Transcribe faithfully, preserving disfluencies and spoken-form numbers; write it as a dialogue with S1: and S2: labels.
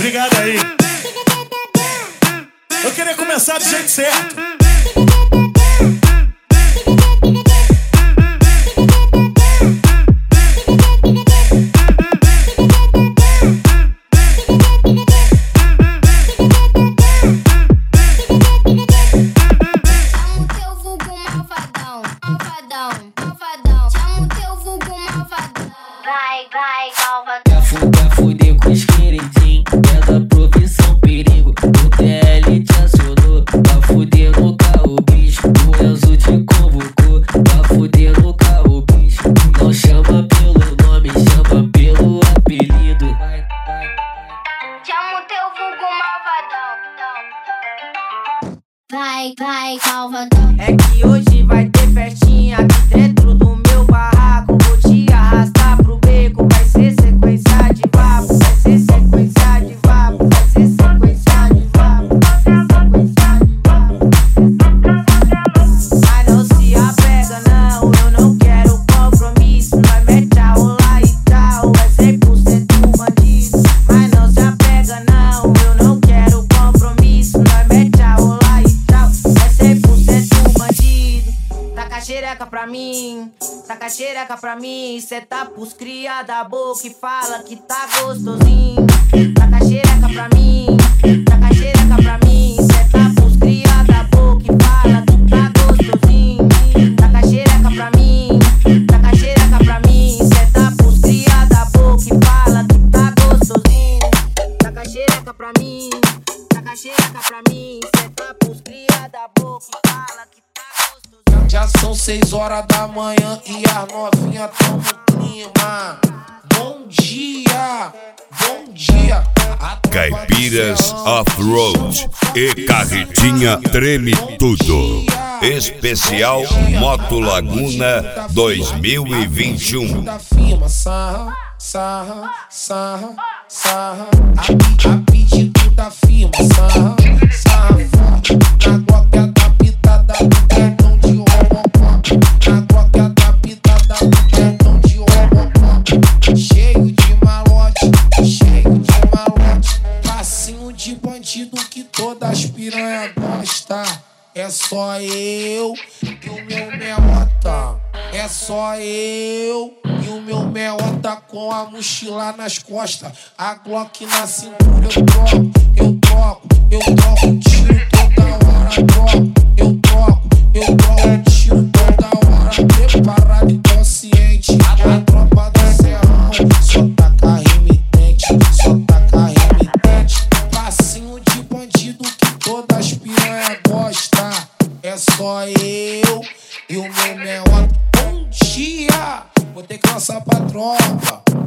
S1: Obrigado aí. Eu queria começar do jeito certo.
S2: Vai, vai, Salvador. Pra fuder com os queridinhos, é da profissão perigo. O T L te acionou, pra fuder no carro, bicho. O Enzo te convocou, pra fuder no carro, bicho. Não chama pelo nome, chama pelo apelido. Vai, vai,
S3: chama o teu vulgo malvadão. Vai, vai, Salvador.
S4: É que hoje vai ter festinha aqui dentro do meu barraco. Vou te arrastar pro beco, vai ser sequência de vapo. Vai ser sequência de vapo, vai ser sequência de vapo. Mas não se apega não, eu não quero compromisso. Nós mete a rolar e tal, é cem por cento bandido. Mas não se apega não, eu não quero compromisso. Nós mete a rolar e tal, é cem por cento bandido. Taca a xereca pra mim, taca a xereca pra mim. Cê tá pros cria da boca e fala que tá gostosinho. Taca a xereca pra mim, taca a xereca pra mim. Cê tá pros cria da boca e fala que tá gostosinho. Taca a xereca pra mim, taca a xereca pra mim. Cê tá pros cria da boca e fala que tá gostosinho. Taca a xereca pra mim, taca a xereca pra mim. Cê tá pros cria da boca e fala que tá gostosinho.
S5: Já são seis horas da manhã e as novinhas tão no clima. Bom dia, bom dia.
S6: Caipiras Off-Road e Carretinha Treme Tudo. Especial Moto Laguna dois mil e vinte e um.
S5: Da firma, sarra, sarra, sarra, sarra. A pedido da firma, sarra, sarra. Na gloca da pitada do cartão de homopó. Na gloca da pitada do cartão de homopó. Cheio de malote, cheio de malote. Passinho de bandido que todas as piranha gosta. É só eu e o meu meota. É só eu e o meu meota com a mochila nas costas. A Glock na cintura eu troco, eu troco, eu troco tiro toda hora. Troco, eu troco, eu troco tiro toda hora. Preparado e consciente, a tropa do serrão. Só taca remitente, só taca remitente. Passinho de bandido que todas as piranha gosta. É só eu e o meu meota. Bom dia, vou ter que lançar pra tropa.